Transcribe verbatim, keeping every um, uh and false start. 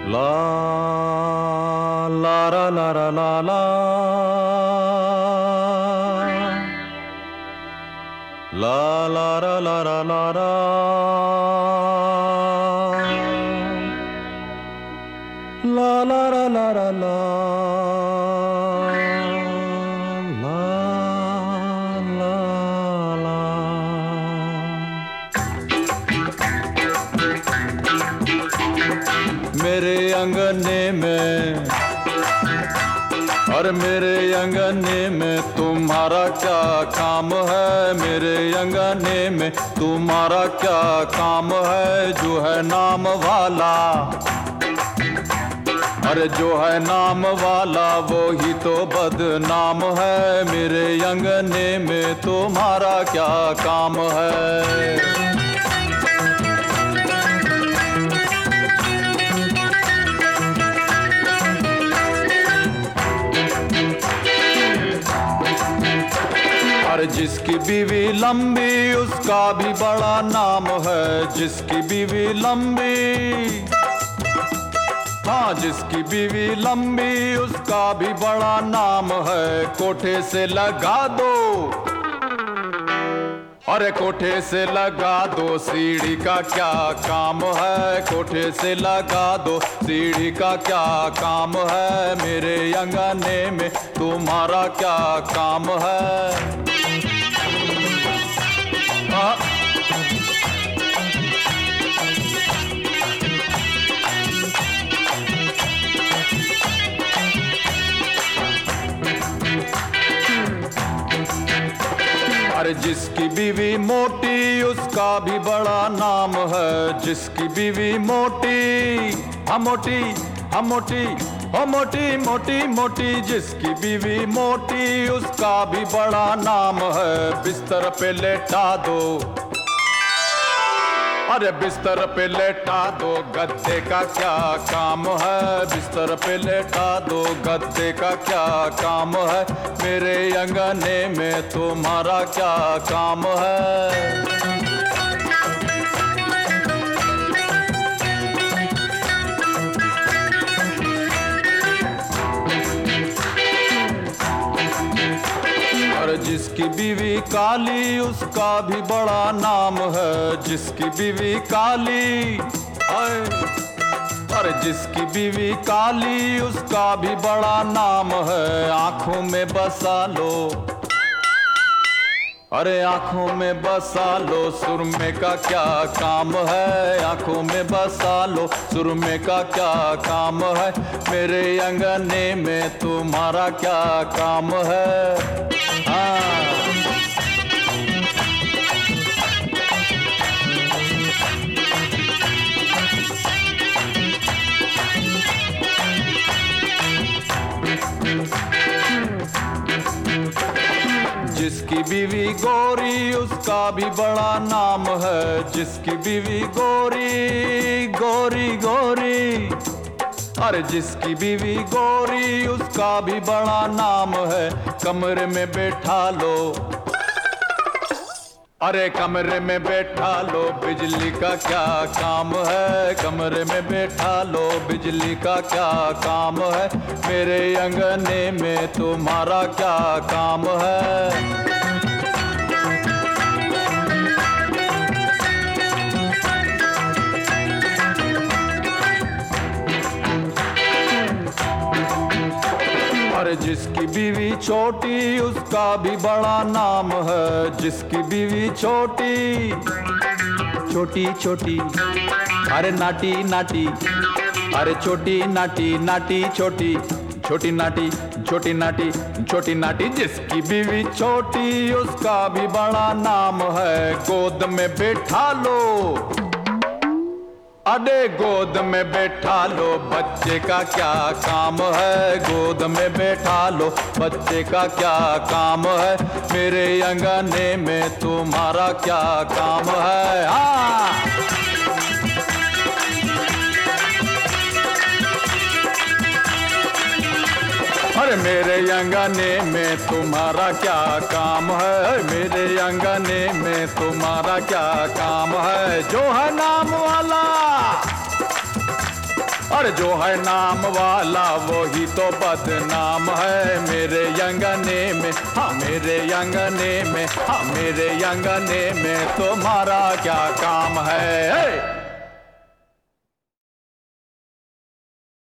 ला ला रा ला रा ला ला ला ला रा ला रा ला रा ला ला रा ला रा ला मेरे अंगने में और मेरे अंगने में तुम्हारा क्या काम है। मेरे अंगने में तुम्हारा क्या काम है। जो है नाम वाला, अरे जो है नाम वाला वो ही तो बदनाम है। मेरे अंगने में तुम्हारा क्या काम है। जिसकी बीवी लंबी उसका भी बड़ा नाम है। जिसकी बीवी लंबी, हाँ जिसकी बीवी लंबी उसका भी बड़ा नाम है। कोठे से लगा दो, अरे कोठे से लगा दो, सीढ़ी का क्या काम है। कोठे से लगा दो, सीढ़ी का क्या काम है। मेरे अंगने में तुम्हारा क्या काम है। अरे जिसकी बीवी मोटी उसका भी बड़ा नाम है। जिसकी बीवी मोटी, हम मोटी हम मोटी हम मोटी मोटी मोटी जिसकी बीवी मोटी उसका भी बड़ा नाम है। बिस्तर पे लेटा दो, अरे बिस्तर पे लेटा दो, गद्दे का क्या काम है। बिस्तर पे लेटा दो, गद्दे का क्या काम है। मेरे अंगने में तुम्हारा क्या काम है। जिसकी बीवी काली उसका भी बड़ा नाम है। जिसकी बीवी काली, अरे जिसकी बीवी काली उसका भी बड़ा नाम है। आंखों में बसा लो, अरे आंखों में बसा लो, सुरमे का क्या काम है। आंखों में बसा लो, सुरमे का क्या काम है। मेरे अंगने में तुम्हारा क्या काम है। हाँ जिसकी बीवी गोरी उसका भी बड़ा नाम है। जिसकी बीवी गोरी गोरी गोरी, अरे जिसकी बीवी गोरी उसका भी बड़ा नाम है। कमरे में बैठा लो, अरे कमरे में बैठा लो, बिजली का क्या काम है। कमरे में बैठा लो, बिजली का क्या काम है। मेरे अंगने में तुम्हारा क्या काम है। अरे जिसकी बीवी छोटी उसका भी बड़ा नाम है। जिसकी बीवी छोटी छोटी छोटी, अरे नाटी नाटी, अरे छोटी नाटी नाटी छोटी छोटी नाटी छोटी नाटी छोटी नाटी जिसकी बीवी छोटी उसका भी बड़ा नाम है। गोद में बैठा लो, अरे गोद में बैठा लो, बच्चे का क्या काम है। गोद में बैठा लो, बच्चे का क्या काम है। मेरे अंगने में तुम्हारा क्या काम है। हाँ अरे मेरे अंगने में तुम्हारा क्या काम है। मेरे अंगने में तुम्हारा क्या काम है। जो है नाम वाला, अरे जो है नाम वाला वो ही तो बदनाम है। मेरे अंगने में, हाँ मेरे अंगने में, हाँ मेरे अंगने में तुम्हारा क्या काम है?